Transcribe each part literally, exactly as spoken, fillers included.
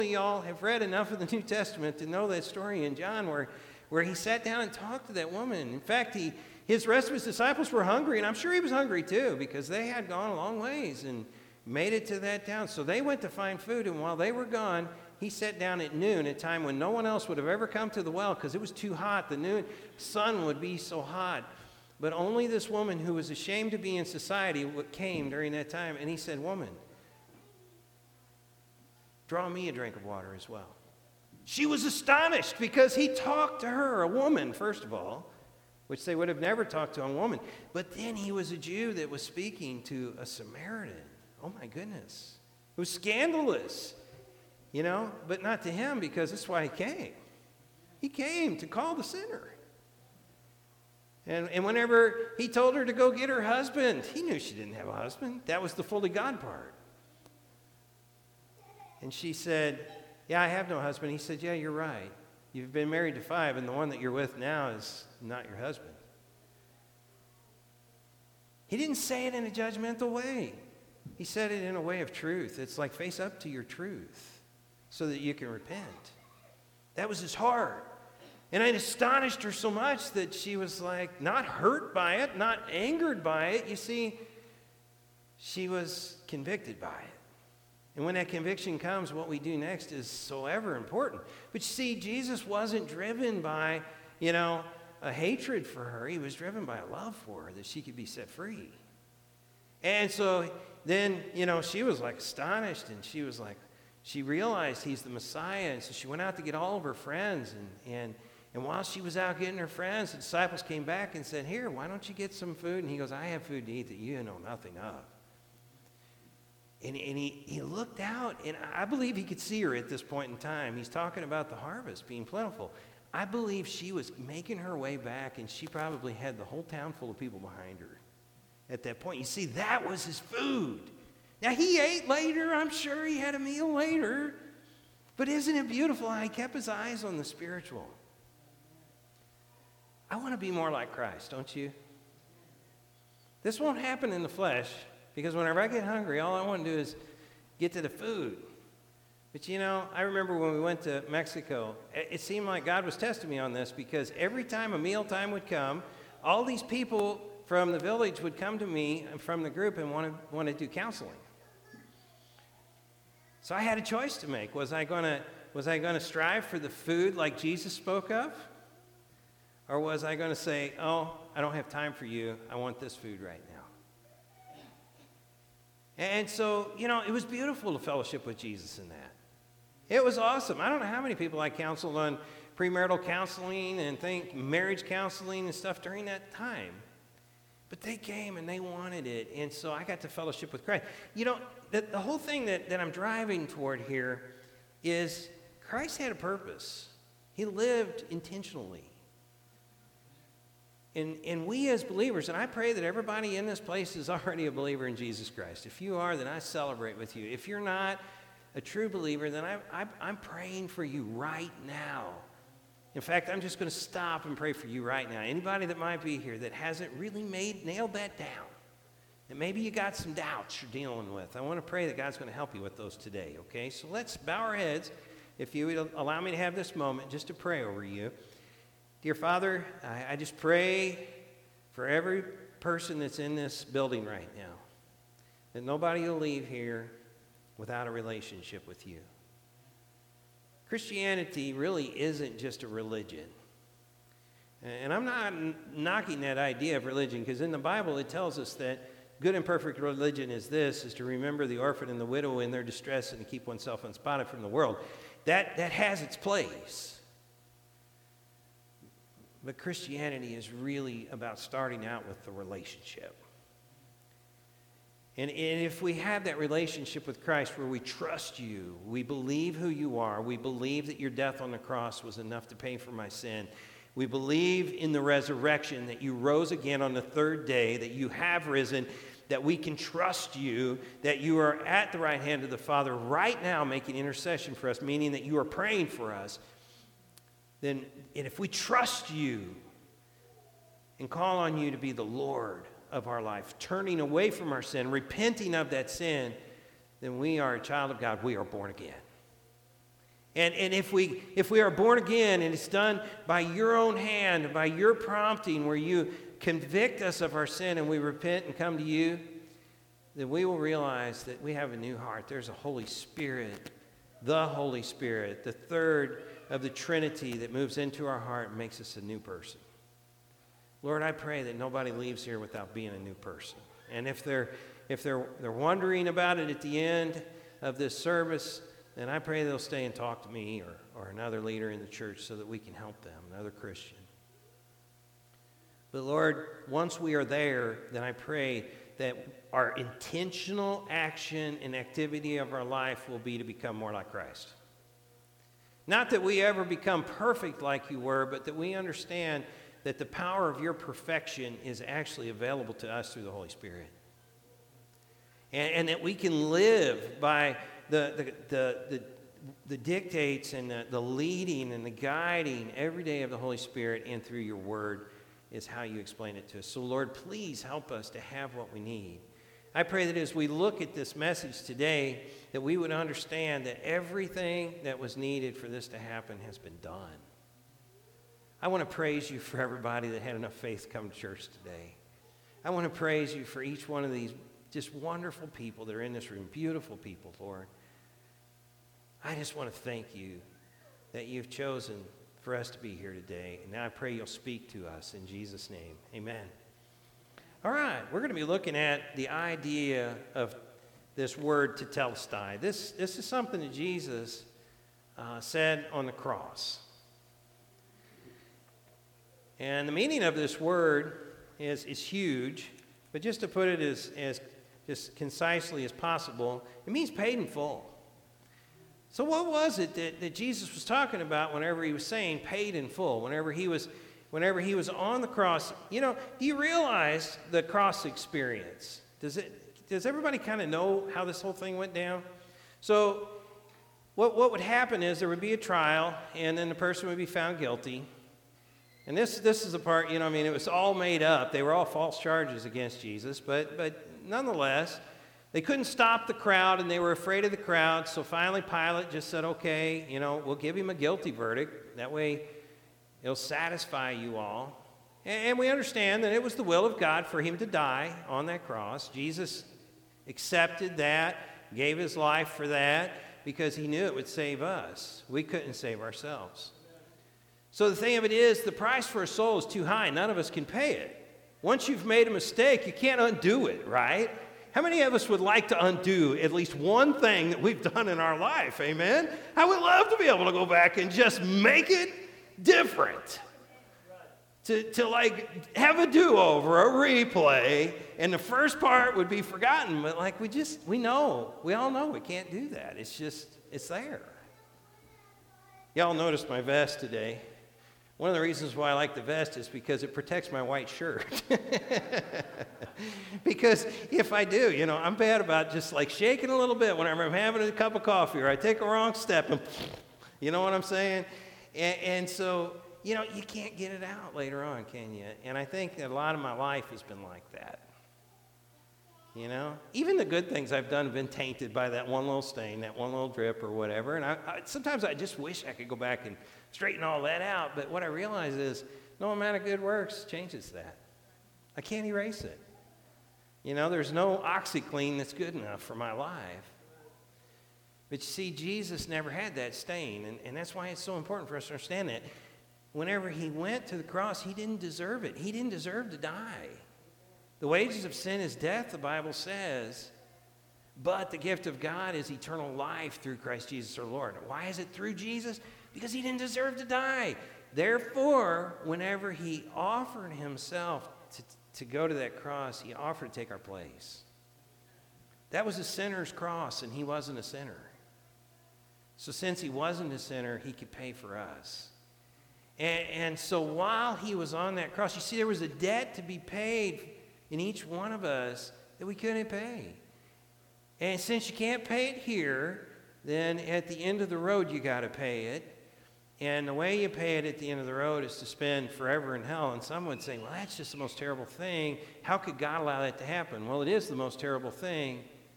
y'all have read enough of the New Testament to know that story in John where, where he sat down and talked to that woman. In fact, he, his rest of his disciples were hungry, and I'm sure he was hungry too, because they had gone a long ways and made it to that town. So they went to find food, and while they were gone, he sat down at noon, a time when no one else would have ever come to the well because it was too hot. The noon sun would be so hot. But only this woman who was ashamed to be in society came during that time, and he said, "Woman, draw me a drink of water as well." She was astonished because he talked to her, a woman, first of all, which they would have never talked to a woman. But then he was a Jew that was speaking to a Samaritan. Oh my goodness. It was scandalous, you know, but not to him, because that's why he came. He came to call the sinner. And, and whenever he told her to go get her husband, he knew she didn't have a husband. That was the fully God part. And she said, "Yeah, I have no husband." He said, "Yeah, you're right. You've been married to five, and the one that you're with now is not your husband." He didn't say it in a judgmental way. He said it in a way of truth. It's like, face up to your truth so that you can repent. That was his heart. And it astonished her so much that she was like, not hurt by it, not angered by it. You see, she was convicted by it. And when that conviction comes, what we do next is so ever important. But you see, Jesus wasn't driven by, you know, a hatred for her. He was driven by a love for her, that she could be set free. And so then, you know, she was like astonished, and she was like, she realized he's the Messiah. And so she went out to get all of her friends. And, and, and while she was out getting her friends, the disciples came back and said, "Here, why don't you get some food?" And he goes, "I have food to eat that you know nothing of." And, and he, he looked out, and I believe he could see her at this point in time. He's talking about the harvest being plentiful. I believe she was making her way back, and she probably had the whole town full of people behind her at that point. You see, that was his food. Now, he ate later. I'm sure he had a meal later. But isn't it beautiful how he kept his eyes on the spiritual? I want to be more like Christ, don't you? This won't happen in the flesh, because whenever I get hungry, all I want to do is get to the food. But you know, I remember when we went to Mexico, it seemed like God was testing me on this, because every time a mealtime would come, all these people from the village would come to me from the group and want to, want to do counseling. So I had a choice to make. Was I going to, was I going to strive for the food like Jesus spoke of? Or was I going to say, "Oh, I don't have time for you. I want this food right now"? And so, you know, it was beautiful to fellowship with Jesus in that. It was awesome. I don't know how many people I counseled on premarital counseling and think marriage counseling and stuff during that time. But they came and they wanted it. And so I got to fellowship with Christ. You know, the, the whole thing that, that I'm driving toward here is Christ had a purpose. He lived intentionally. And, and we as believers, and I pray that everybody in this place is already a believer in Jesus Christ. If you are, then I celebrate with you. If you're not a true believer, then I, I, I'm praying for you right now. In fact, I'm just going to stop and pray for you right now. Anybody that might be here that hasn't really made nailed that down, and maybe you got some doubts you're dealing with, I want to pray that God's going to help you with those today, okay? So let's bow our heads, if you would allow me to have this moment just to pray over you. Dear Father, I, I just pray for every person that's in this building right now, that nobody will leave here without a relationship with you. Christianity really isn't just a religion. And I'm not n- knocking that idea of religion, because in the Bible it tells us that good and perfect religion is this, is to remember the orphan and the widow in their distress and to keep oneself unspotted from the world. That, that has its place. But Christianity is really about starting out with the relationship. And, and if we have that relationship with Christ where we trust you, we believe who you are, we believe that your death on the cross was enough to pay for my sin, we believe in the resurrection, that you rose again on the third day, that you have risen, that we can trust you, that you are at the right hand of the Father right now making intercession for us, meaning that you are praying for us, then, and if we trust you and call on you to be the Lord of our life, turning away from our sin, repenting of that sin, then we are a child of God. We are born again. And, and if we if we are born again and it's done by your own hand, by your prompting, where you convict us of our sin and we repent and come to you, then we will realize that we have a new heart. There's a Holy Spirit, the Holy Spirit, the third of the Trinity that moves into our heart and makes us a new person. Lord, I pray that nobody leaves here without being a new person. And if they're if they're they're wondering about it at the end of this service, then I pray they'll stay and talk to me or, or another leader in the church so that we can help them, another Christian. But Lord, once we are there, then I pray that our intentional action and activity of our life will be to become more like Christ. Not that we ever become perfect like you were, but that we understand that the power of your perfection is actually available to us through the Holy Spirit. And, and that we can live by the, the, the, the, the dictates and the, the leading and the guiding every day of the Holy Spirit, and through your word is how you explain it to us. So Lord, please help us to have what we need. I pray that as we look at this message today, that we would understand that everything that was needed for this to happen has been done. I want to praise you for everybody that had enough faith to come to church today. I want to praise you for each one of these just wonderful people that are in this room, beautiful people, Lord. I just want to thank you that you've chosen for us to be here today. And now I pray you'll speak to us in Jesus' name. Amen. All right, we're going to be looking at the idea of this word tetelestai. This, this is something that Jesus uh, said on the cross. And the meaning of this word is, is huge, but just to put it as, as just concisely as possible, it means paid in full. So what was it that, that Jesus was talking about whenever he was saying paid in full, whenever he was whenever he was on the cross? You know, do you realize the cross experience? Does it does everybody kind of know how this whole thing went down? So what what would happen is there would be a trial, and then the person would be found guilty. And this this is the part, you know, I mean, it was all made up. They were all false charges against Jesus, but but nonetheless, they couldn't stop the crowd, and they were afraid of the crowd. So finally, Pilate just said, okay, you know, we'll give him a guilty verdict. That way, it'll satisfy you all. And we understand that it was the will of God for him to die on that cross. Jesus accepted that, gave his life for that, because he knew it would save us. We couldn't save ourselves. So the thing of it is, the price for a soul is too high. None of us can pay it. Once you've made a mistake, you can't undo it, right? How many of us would like to undo at least one thing that we've done in our life? Amen? I would love to be able to go back and just make it different. To, to like have a do-over, a replay, and the first part would be forgotten. But like we just, we know, we all know we can't do that. It's just, it's there. Y'all noticed my vest today. One of the reasons why I like the vest is because it protects my white shirt. Because if I do, you know, I'm bad about just like shaking a little bit whenever I'm having a cup of coffee or I take a wrong step and, you know what I'm saying? And, and so, you know, you can't get it out later on, can you? And I think that a lot of my life has been like that. You know, even the good things I've done have been tainted by that one little stain, that one little drip or whatever. And I, I, sometimes I just wish I could go back and straighten all that out. But what I realize is no amount of good works changes that. I can't erase it. You know, there's no OxyClean that's good enough for my life. But you see, Jesus never had that stain. And, and that's why it's so important for us to understand that. Whenever he went to the cross, he didn't deserve it. He didn't deserve to die. The wages of sin is death, the Bible says, but the gift of God is eternal life through Christ Jesus our Lord. Why is it through Jesus? Because he didn't deserve to die. Therefore, whenever he offered himself to, to go to that cross, he offered to take our place. That was a sinner's cross, and he wasn't a sinner. So since he wasn't a sinner, he could pay for us. And, and so while he was on that cross, you see, there was a debt to be paid in each one of us that we couldn't pay. And since you can't pay it here, then at the end of the road you got to pay it. And the way you pay it at the end of the road is to spend forever in hell. And some would say, well, that's just the most terrible thing. How could God allow that to happen? Well, it is the most terrible thing.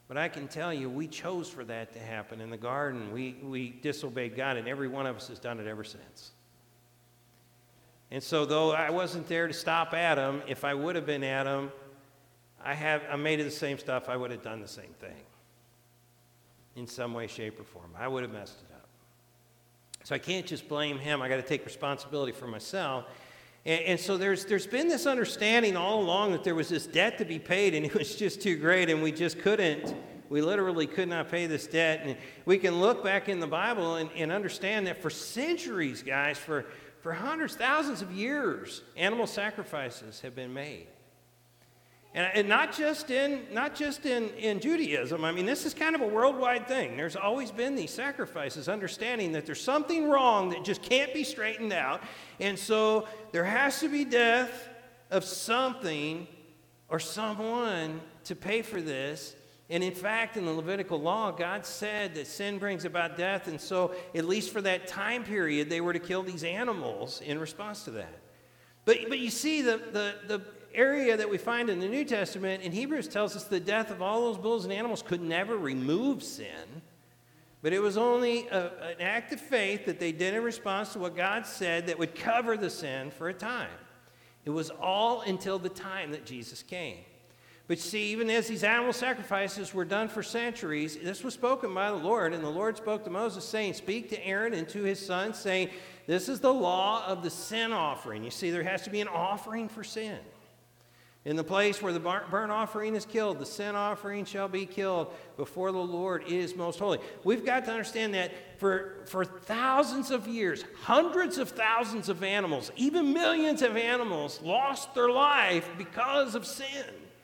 But I can tell you, we chose for that to happen in the garden. We, we disobeyed God, and every one of us has done it ever since. And so though I wasn't there to stop Adam, if I would have been Adam, I have I made of the same stuff, I would have done the same thing. In some way, shape, or form. I would have messed it up. So I can't just blame him. I got to take responsibility for myself. And, and so there's there's been this understanding all along that there was this debt to be paid, and it was just too great, and we just couldn't. We literally could not pay this debt. And we can look back in the Bible and, and understand that for centuries, guys, for, for hundreds, thousands of years, animal sacrifices have been made. And, and not just in not just in, in Judaism. I mean, this is kind of a worldwide thing. There's always been these sacrifices, understanding that there's something wrong that just can't be straightened out. And so there has to be death of something or someone to pay for this. And in fact, in the Levitical law, God said that sin brings about death. And so, at least for that time period, they were to kill these animals in response to that. But, but you see, the, the, the area that we find in the New Testament, in Hebrews tells us the death of all those bulls and animals could never remove sin. But it was only a, an act of faith that they did in response to what God said that would cover the sin for a time. It was all until the time that Jesus came. But see, even as these animal sacrifices were done for centuries, this was spoken by the Lord, and the Lord spoke to Moses, saying, "Speak to Aaron and to his sons, saying, this is the law of the sin offering." You see, there has to be an offering for sin. In the place where the burnt offering is killed, the sin offering shall be killed before the Lord is most holy. We've got to understand that for, for thousands of years, hundreds of thousands of animals, even millions of animals, lost their life because of sin.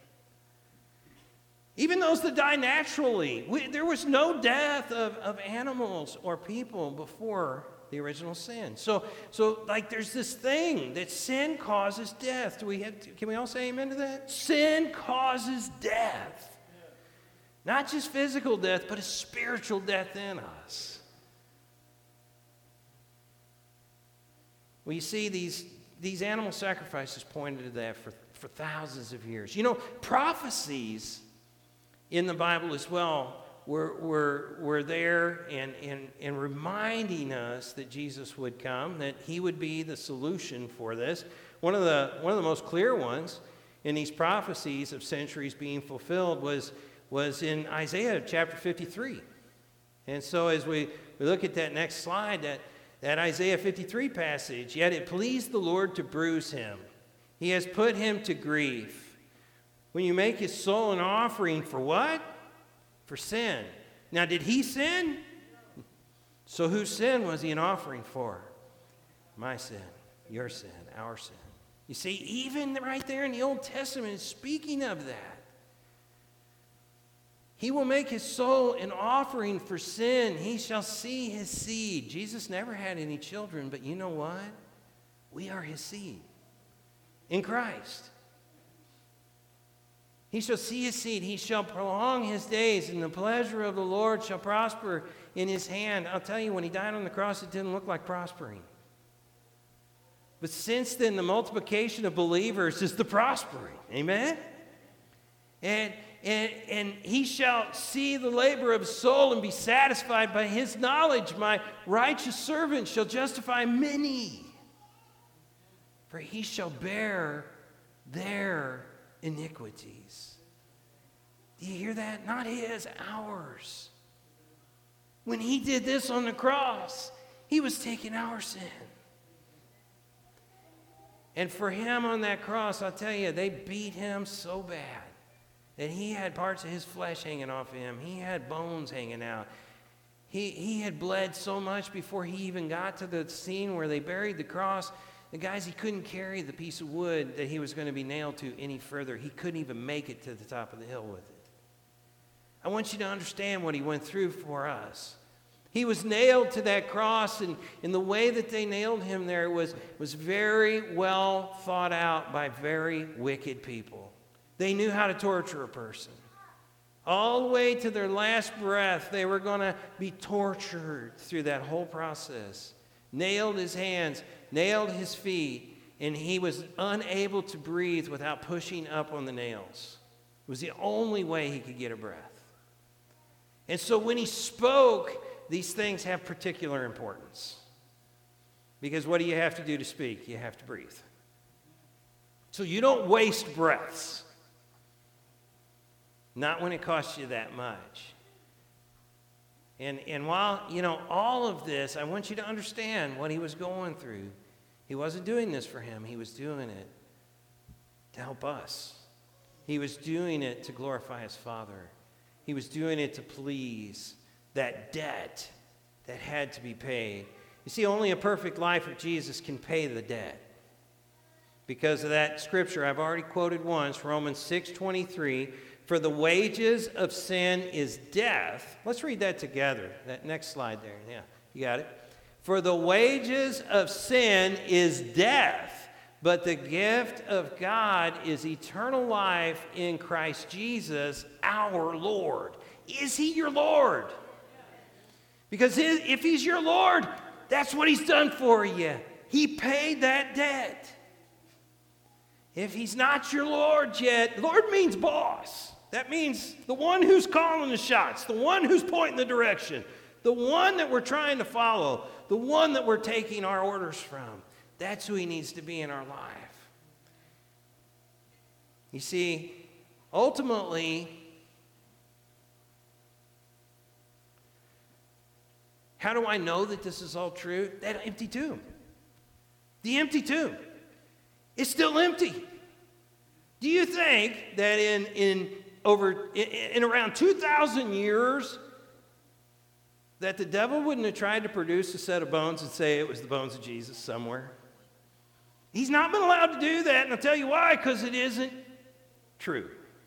Even those that die naturally. We, there was no death of, of animals or people before the original sin. So, so like there's this thing that sin causes death. Do we have to, can we all say amen to that? Sin causes death. Not just physical death, but a spiritual death in us. Well, you see, these, these animal sacrifices pointed to that for, for thousands of years. You know, prophecies in the Bible as well were, were, were there and, and, and reminding us that Jesus would come, that he would be the solution for this. One of the, one of the most clear ones in these prophecies of centuries being fulfilled was, was in Isaiah chapter fifty-three. And so as we, we look at that next slide, that, that Isaiah fifty-three passage, "Yet it pleased the Lord to bruise him. He has put him to grief. When you make his soul an offering for what? For sin." Now, did he sin? So whose sin was he an offering for? My sin, your sin, our sin. You see, even right there in the Old Testament, it's speaking of that. He will make his soul an offering for sin. He shall see his seed. Jesus never had any children, but you know what? We are his seed in Christ. He shall see his seed. He shall prolong his days, and the pleasure of the Lord shall prosper in his hand. I'll tell you, when he died on the cross, it didn't look like prospering. But since then, the multiplication of believers is the prospering. Amen? And, and, and he shall see the labor of his soul and be satisfied by his knowledge. My righteous servant shall justify many, for he shall bear their iniquities. Do you hear that? Not his, ours. When he did this on the cross, he was taking our sin. And for him on that cross, I'll tell you, they beat him so bad that he had parts of his flesh hanging off of him. He had bones hanging out. He, he had bled so much before he even got to the scene where they buried the cross. The guys, he couldn't carry the piece of wood that he was going to be nailed to any further. He couldn't even make it to the top of the hill with it. I want you to understand what he went through for us. He was nailed to that cross, and, and the way that they nailed him there was, was very well thought out by very wicked people. They knew how to torture a person. All the way to their last breath, they were going to be tortured through that whole process. Nailed his hands, nailed his feet, and he was unable to breathe without pushing up on the nails. It was the only way he could get a breath. And so when he spoke, these things have particular importance. Because what do you have to do to speak? You have to breathe. So you don't waste breaths. Not when it costs you that much. And, and while, you know, all of this, I want you to understand what he was going through. He wasn't doing this for him. He was doing it to help us. He was doing it to glorify his Father. He was doing it to please that debt that had to be paid. You see, only a perfect life of Jesus can pay the debt. Because of that scripture I've already quoted once, Romans six twenty-three, for the wages of sin is death. Let's read that together. That next slide there. Yeah, you got it. For the wages of sin is death, but the gift of God is eternal life in Christ Jesus, our Lord. Is he your Lord? Because if he's your Lord, that's what he's done for you. He paid that debt. If he's not your Lord yet, Lord means boss. That means the one who's calling the shots, the one who's pointing the direction, the one that we're trying to follow, the one that we're taking our orders from. That's who he needs to be in our life. You see, ultimately, how do I know that this is all true? That empty tomb. The empty tomb. It's still empty. Do you think that in, in over in, in around two thousand years that the devil wouldn't have tried to produce a set of bones and say it was the bones of Jesus somewhere? He's not been allowed to do that, and I'll tell you why, because it isn't true.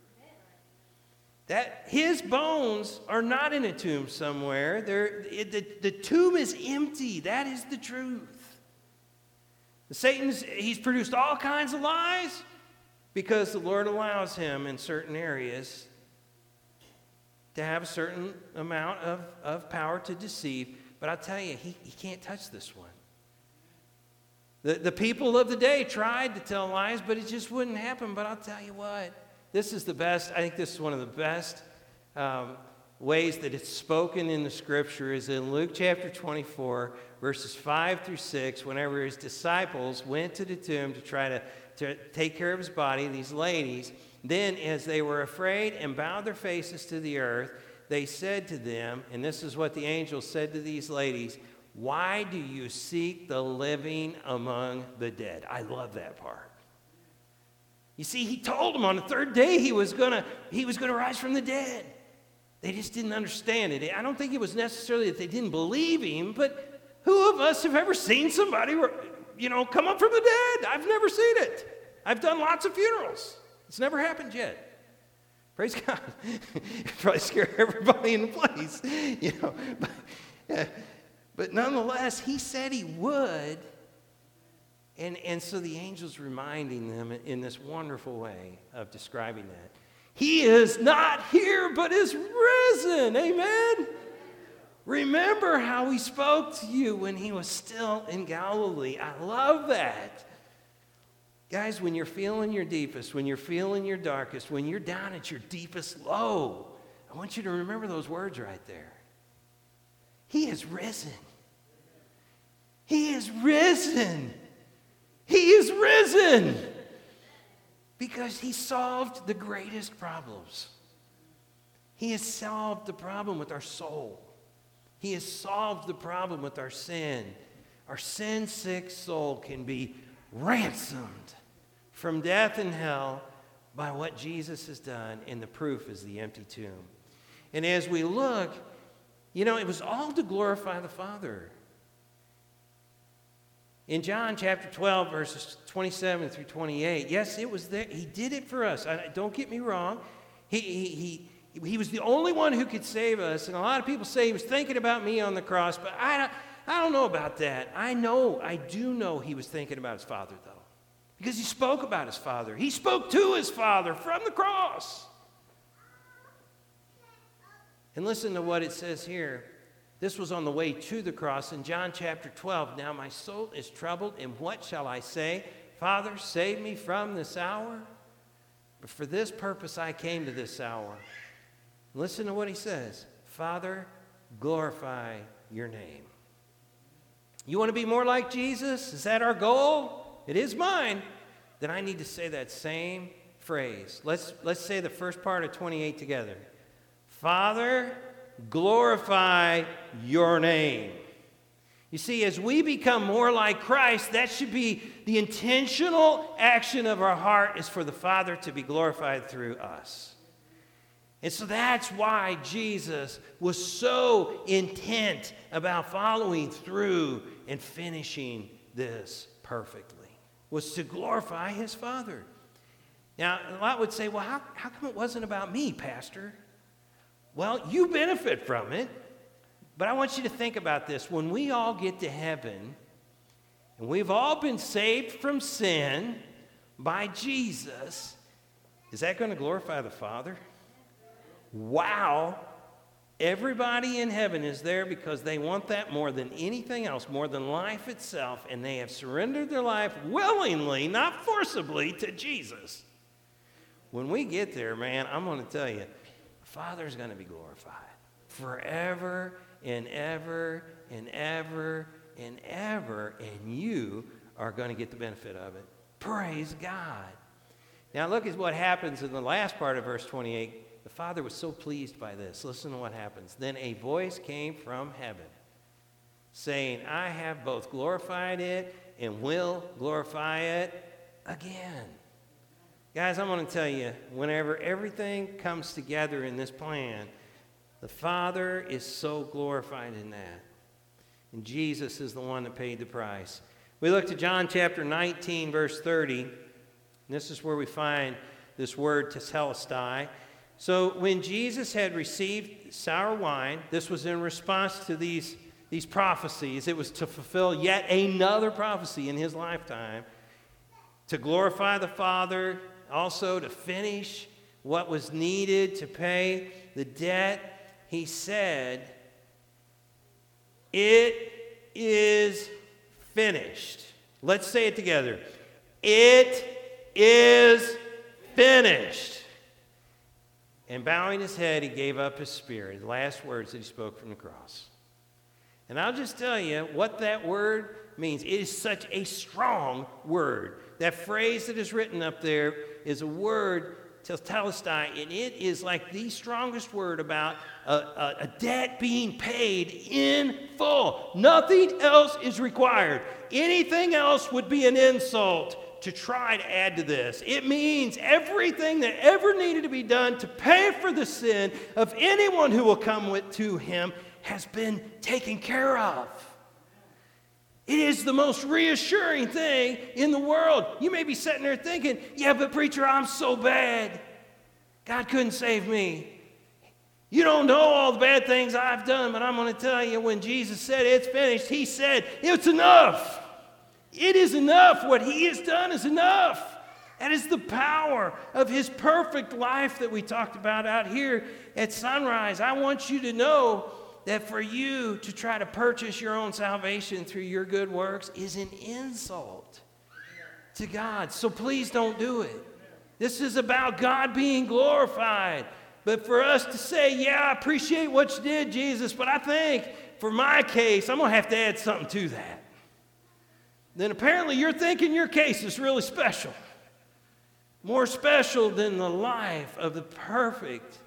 That his bones are not in a tomb somewhere. They're, it, the, the tomb is empty. That is the truth. Satan's, he's produced all kinds of lies because the Lord allows him in certain areas to have a certain amount of, of power to deceive. But I'll tell you, he, he can't touch this one. The, the people of the day tried to tell lies, but it just wouldn't happen. But I'll tell you what, this is the best, I think this is one of the best um, ways that it's spoken in the scripture is in Luke chapter twenty-four, verses five through six, whenever his disciples went to the tomb to try to, to take care of his body, these ladies, then as they were afraid and bowed their faces to the earth, they said to them, and this is what the angel said to these ladies, why do you seek the living among the dead? I love that part. You see, he told them on the third day he was gonna, he was gonna rise from the dead. They just didn't understand it. I don't think it was necessarily that they didn't believe him, but who of us have ever seen somebody, you know, come up from the dead? I've never seen it. I've done lots of funerals. It's never happened yet. Praise God. It'd probably scare everybody in the place, you know. But, uh, but nonetheless, he said he would. And, and so the angel's reminding them in this wonderful way of describing that. He is not here, but is risen. Amen? Remember how he spoke to you when he was still in Galilee. I love that. Guys, when you're feeling your deepest, when you're feeling your darkest, when you're down at your deepest low, I want you to remember those words right there. He is risen. He is risen. He is risen. Because he solved the greatest problems. He has solved the problem with our soul. He has solved the problem with our sin. Our sin-sick soul can be ransomed from death and hell by what Jesus has done, and the proof is the empty tomb. And as we look, you know, it was all to glorify the Father. In John chapter twelve, verses twenty-seven through twenty-eight, yes, it was there. He did it for us. I, don't get me wrong. He, he, he, he was the only one who could save us. And a lot of people say he was thinking about me on the cross, but I don't, I don't know about that. I know, I do know he was thinking about his Father, though. Because he spoke about his Father. He spoke to his Father from the cross. And listen to what it says here. This was on the way to the cross in John chapter twelve. Now my soul is troubled, and what shall I say? Father, save me from this hour. But for this purpose I came to this hour. Listen to what he says. Father, glorify your name. You want to be more like Jesus? Is that our goal? It is mine. Then I need to say that same phrase. Let's, let's say the first part of twenty-eight together. Father, glorify your name. You see, as we become more like Christ, that should be the intentional action of our heart, is for the Father to be glorified through us. And so that's why Jesus was so intent about following through and finishing this perfectly, was to glorify his Father. Now, a lot would say, well, how, how come it wasn't about me, Pastor? Well, you benefit from it. But I want you to think about this. When we all get to heaven, and we've all been saved from sin by Jesus, is that going to glorify the Father? Wow. Everybody in heaven is there because they want that more than anything else, more than life itself, and they have surrendered their life willingly, not forcibly, to Jesus. When we get there, man, I'm going to tell you, the Father's going to be glorified forever and ever and ever and ever, and you are going to get the benefit of it. Praise God. Now look at what happens in the last part of verse twenty-eight. The Father was so pleased by this. Listen to what happens. Then a voice came from heaven, saying, I have both glorified it and will glorify it again. Guys, I'm going to tell you, whenever everything comes together in this plan, the Father is so glorified in that. And Jesus is the one that paid the price. We look to John chapter nineteen, verse thirty. And this is where we find this word tetelestai. So when Jesus had received sour wine, this was in response to these, these prophecies. It was to fulfill yet another prophecy in his lifetime, to glorify the Father, also to finish what was needed to pay the debt. He said, it is finished. Let's say it together. It is finished. And bowing his head, he gave up his spirit. The last words that he spoke from the cross. And I'll just tell you what that word means. It is such a strong word. That phrase that is written up there is a word, tetelestai, and it is like the strongest word about a, a, a debt being paid in full. Nothing else is required. Anything else would be an insult to try to add to this. It means everything that ever needed to be done to pay for the sin of anyone who will come with, to him has been taken care of. It is the most reassuring thing in the world. You may be sitting there thinking, yeah, but preacher, I'm so bad. God couldn't save me. You don't know all the bad things I've done, but I'm going to tell you, when Jesus said it's finished, he said it's enough. It is enough. What he has done is enough. That is the power of his perfect life that we talked about out here at Sunrise. I want you to know that for you to try to purchase your own salvation through your good works is an insult to God. So please don't do it. This is about God being glorified. But for us to say, yeah, I appreciate what you did, Jesus, but I think for my case, I'm going to have to add something to that. Then apparently you're thinking your case is really special. More special than the life of the perfect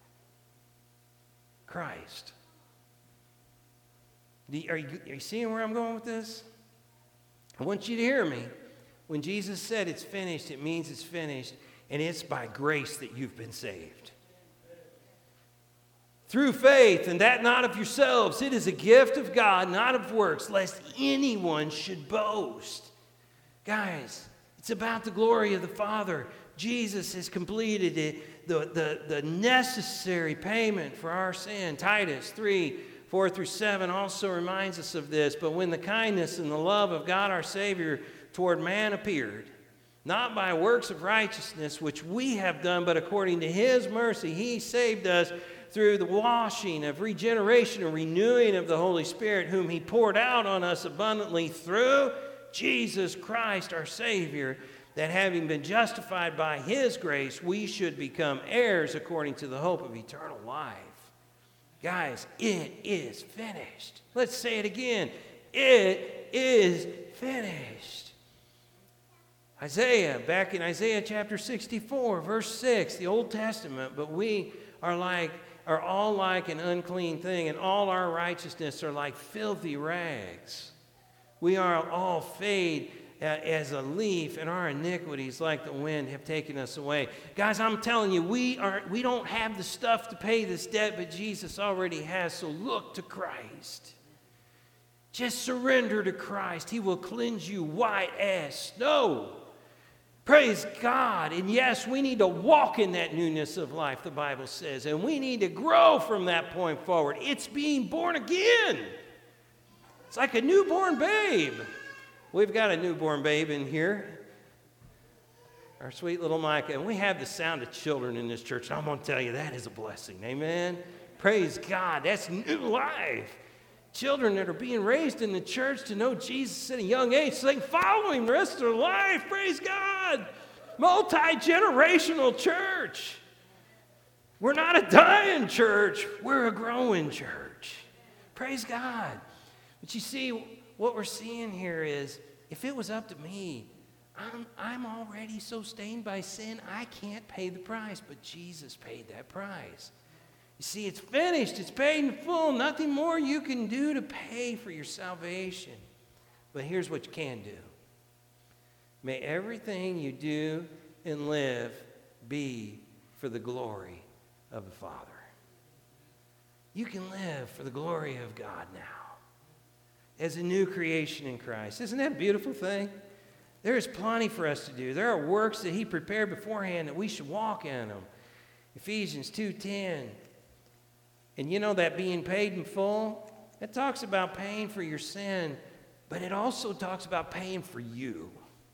Christ. Are you, are you seeing where I'm going with this? I want you to hear me. When Jesus said it's finished, it means it's finished, and it's by grace that you've been saved. Through faith, and that not of yourselves. It is a gift of God, not of works, lest anyone should boast. Guys, it's about the glory of the Father. Jesus has completed it, the, the, the necessary payment for our sin. Titus three, four through seven also reminds us of this. But when the kindness and the love of God our Savior toward man appeared, not by works of righteousness which we have done, but according to his mercy, he saved us through the washing of regeneration and renewing of the Holy Spirit, whom he poured out on us abundantly through Jesus Christ our Savior, that having been justified by his grace, we should become heirs according to the hope of eternal life. Guys, it is finished. Let's say it again. It is finished. Isaiah, back in Isaiah chapter sixty-four, verse six, the Old Testament, but we are like, are all like an unclean thing, and all our righteousness are like filthy rags. We are all fade as a leaf, and our iniquities like the wind have taken us away. Guys, I'm telling you, we are we don't have the stuff to pay this debt, but Jesus already has. So look to Christ. Just surrender to Christ. He will cleanse you white as snow. Praise God. And yes, we need to walk in that newness of life, the Bible says, and we need to grow from that point forward. It's being born again. It's like a newborn babe. We've got a newborn babe in here, our sweet little Micah, and we have the sound of children in this church. And I'm going to tell you, that is a blessing. Amen? Praise God. That's new life. Children that are being raised in the church to know Jesus at a young age so they can follow him the rest of their life. Praise God. Multi-generational church. We're not a dying church. We're a growing church. Praise God. But you see, what we're seeing here is, if it was up to me, I'm, I'm already so stained by sin, I can't pay the price. But Jesus paid that price. You see, it's finished. It's paid in full. Nothing more you can do to pay for your salvation. But here's what you can do. May everything you do and live be for the glory of the Father. You can live for the glory of God now as a new creation in Christ. Isn't that a beautiful thing? There is plenty for us to do. There are works that he prepared beforehand that we should walk in them. Ephesians two ten. And you know that being paid in full, it talks about paying for your sin, but it also talks about paying for you.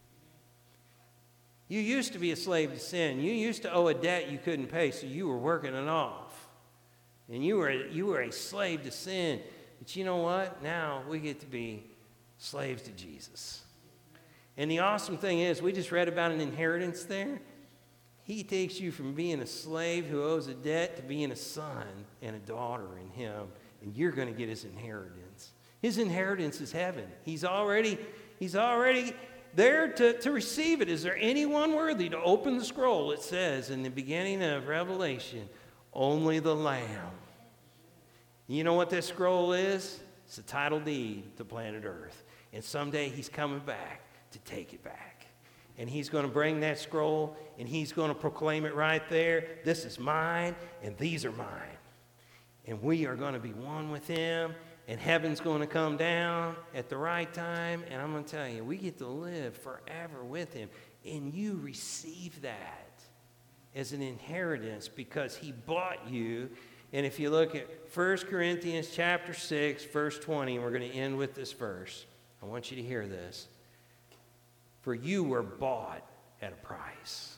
You used to be a slave to sin. You used to owe a debt you couldn't pay, so you were working it off. And you were, you were a slave to sin. But you know what? Now we get to be slaves to Jesus. And the awesome thing is, we just read about an inheritance there. He takes you from being a slave who owes a debt to being a son and a daughter in him. And you're going to get his inheritance. His inheritance is heaven. He's already, he's already there to, to receive it. Is there anyone worthy to open the scroll? It says in the beginning of Revelation, only the Lamb. You know what this scroll is? It's the title deed to planet Earth. And someday he's coming back to take it back. And he's going to bring that scroll, and he's going to proclaim it right there. This is mine, and these are mine. And we are going to be one with him, and heaven's going to come down at the right time. And I'm going to tell you, we get to live forever with him. And you receive that as an inheritance because he bought you. And if you look at First Corinthians chapter six, verse twenty, and we're going to end with this verse. I want you to hear this. For you were bought at a price.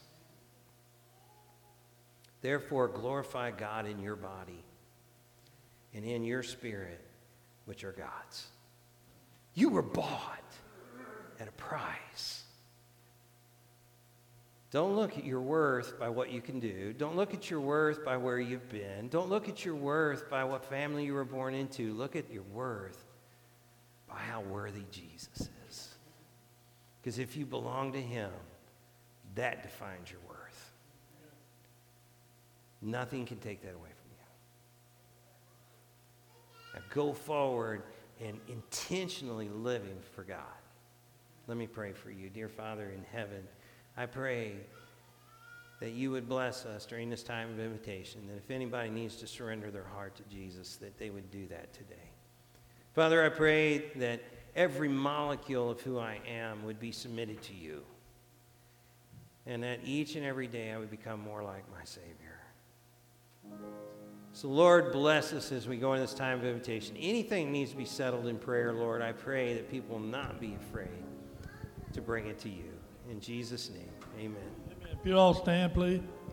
Therefore, glorify God in your body and in your spirit, which are God's. You were bought at a price. Don't look at your worth by what you can do. Don't look at your worth by where you've been. Don't look at your worth by what family you were born into. Look at your worth by how worthy Jesus is. Because if you belong to him, that defines your worth. Nothing can take that away from you. Now go forward and intentionally living for God. Let me pray for you. Dear Father in heaven, I pray that you would bless us during this time of invitation, that if anybody needs to surrender their heart to Jesus, that they would do that today. Father, I pray that every molecule of who I am would be submitted to you, and that each and every day I would become more like my Savior. So, Lord, bless us as we go into this time of invitation. Anything needs to be settled in prayer, Lord, I pray that people will not be afraid to bring it to you. In Jesus' name, amen. Amen. If you all stand, please.